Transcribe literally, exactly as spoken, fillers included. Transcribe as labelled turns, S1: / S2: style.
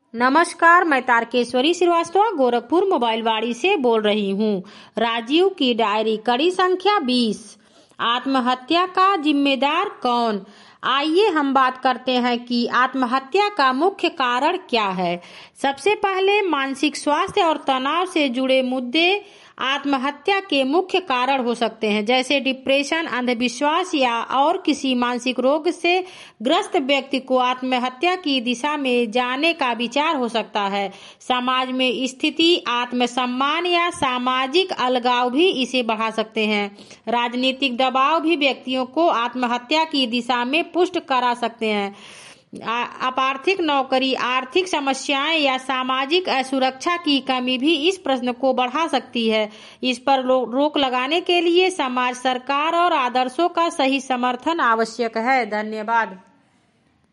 S1: नमस्कार, मैं तारकेश्वरी श्रीवास्तव गोरखपुर मोबाइल वाड़ी से बोल रही हूँ। राजीव की डायरी कड़ी संख्या बीस। आत्महत्या का जिम्मेदार कौन? आइए हम बात करते हैं कि आत्महत्या का मुख्य कारण क्या है। सबसे पहले मानसिक स्वास्थ्य और तनाव से जुड़े मुद्दे आत्महत्या के मुख्य कारण हो सकते हैं, जैसे डिप्रेशन, अंधविश्वास या और किसी मानसिक रोग से ग्रस्त व्यक्ति को आत्महत्या की दिशा में जाने का विचार हो सकता है। समाज में स्थिति, आत्मसम्मान या सामाजिक अलगाव भी इसे बढ़ा सकते हैं। राजनीतिक दबाव भी व्यक्तियों को आत्महत्या की दिशा में पुष्ट करा सकते हैं। अपार्थिक नौकरी, आर्थिक समस्याएं या सामाजिक असुरक्षा की कमी भी इस प्रश्न को बढ़ा सकती है। इस पर रोक लगाने के लिए समाज, सरकार और आदर्शों का सही समर्थन आवश्यक है। धन्यवाद।